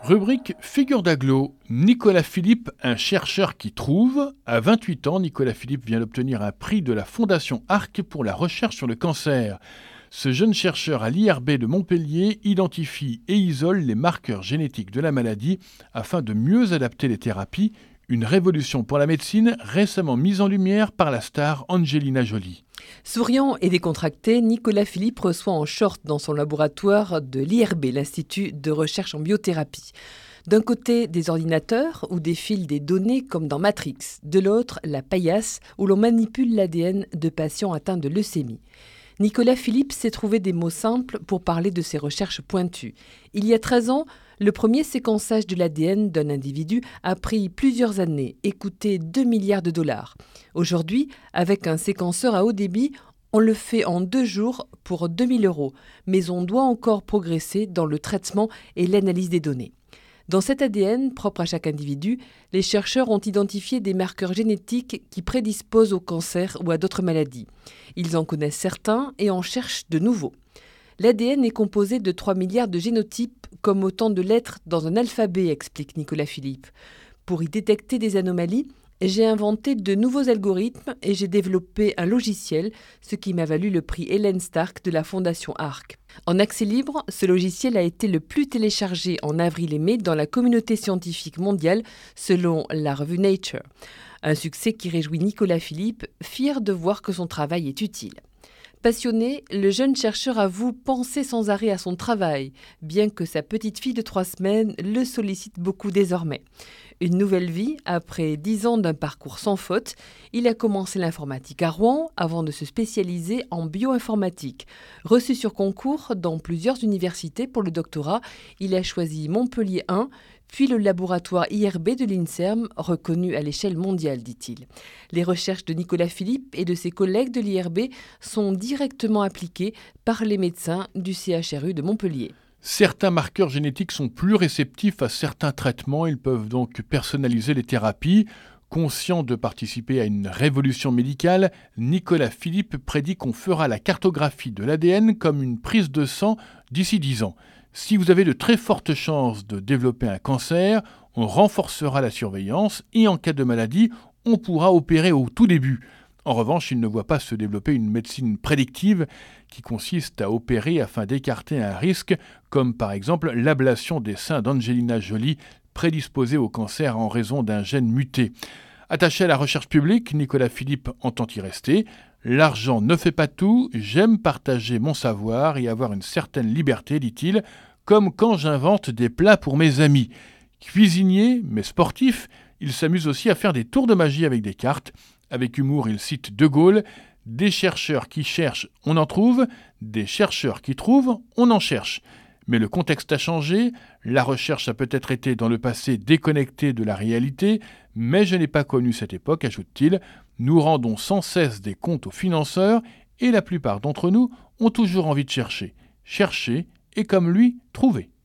Rubrique figure d'agglo. Nicolas Philippe, un chercheur qui trouve. À 28 ans, Nicolas Philippe vient d'obtenir un prix de la Fondation Arc pour la recherche sur le cancer. Ce jeune chercheur à l'IRB de Montpellier identifie et isole les marqueurs génétiques de la maladie afin de mieux adapter les thérapies. Une révolution pour la médecine récemment mise en lumière par la star Angelina Jolie. Souriant et décontracté, Nicolas Philippe reçoit en short dans son laboratoire de l'IRB, l'Institut de recherche en biothérapie. D'un côté, des ordinateurs où défilent des données comme dans Matrix. De l'autre, la paillasse où l'on manipule l'ADN de patients atteints de leucémie. Nicolas Philippe s'est trouvé des mots simples pour parler de ses recherches pointues. Il y a 13 ans, le premier séquençage de l'ADN d'un individu a pris plusieurs années et coûté 2 milliards de dollars. Aujourd'hui, avec un séquenceur à haut débit, on le fait en 2 jours pour 2 000 €, mais on doit encore progresser dans le traitement et l'analyse des données. Dans cet ADN, propre à chaque individu, les chercheurs ont identifié des marqueurs génétiques qui prédisposent au cancer ou à d'autres maladies. Ils en connaissent certains et en cherchent de nouveaux. L'ADN est composé de 3 milliards de génotypes, comme autant de lettres dans un alphabet, explique Nicolas Philippe. Pour y détecter des anomalies, j'ai inventé de nouveaux algorithmes et j'ai développé un logiciel, ce qui m'a valu le prix Helen Stark de la Fondation Arc. En accès libre, ce logiciel a été le plus téléchargé en avril et mai dans la communauté scientifique mondiale, selon la revue Nature. Un succès qui réjouit Nicolas Philippe, fier de voir que son travail est utile. Passionné, le jeune chercheur avoue penser sans arrêt à son travail, bien que sa petite fille de 3 semaines le sollicite beaucoup désormais. Une nouvelle vie, après 10 ans d'un parcours sans faute, il a commencé l'informatique à Rouen avant de se spécialiser en bioinformatique. Reçu sur concours dans plusieurs universités pour le doctorat, il a choisi Montpellier 1, puis le laboratoire IRB de l'INSERM, reconnu à l'échelle mondiale, dit-il. Les recherches de Nicolas Philippe et de ses collègues de l'IRB sont directement appliquées par les médecins du CHRU de Montpellier. Certains marqueurs génétiques sont plus réceptifs à certains traitements. Ils peuvent donc personnaliser les thérapies. Conscient de participer à une révolution médicale, Nicolas Philippe prédit qu'on fera la cartographie de l'ADN comme une prise de sang d'ici 10 ans. Si vous avez de très fortes chances de développer un cancer, on renforcera la surveillance et en cas de maladie, on pourra opérer au tout début. En revanche, il ne voit pas se développer une médecine prédictive qui consiste à opérer afin d'écarter un risque, comme par exemple l'ablation des seins d'Angelina Jolie, prédisposée au cancer en raison d'un gène muté. Attaché à la recherche publique, Nicolas Philippe entend y rester. L'argent ne fait pas tout, j'aime partager mon savoir et avoir une certaine liberté, dit-il, comme quand j'invente des plats pour mes amis. Cuisinier, mais sportif, il s'amuse aussi à faire des tours de magie avec des cartes. Avec humour, il cite De Gaulle, « Des chercheurs qui cherchent, on en trouve, des chercheurs qui trouvent, on en cherche ». Mais le contexte a changé, la recherche a peut-être été dans le passé déconnectée de la réalité, mais je n'ai pas connu cette époque, ajoute-t-il. Nous rendons sans cesse des comptes aux financeurs et la plupart d'entre nous ont toujours envie de chercher. Chercher et comme lui, trouver.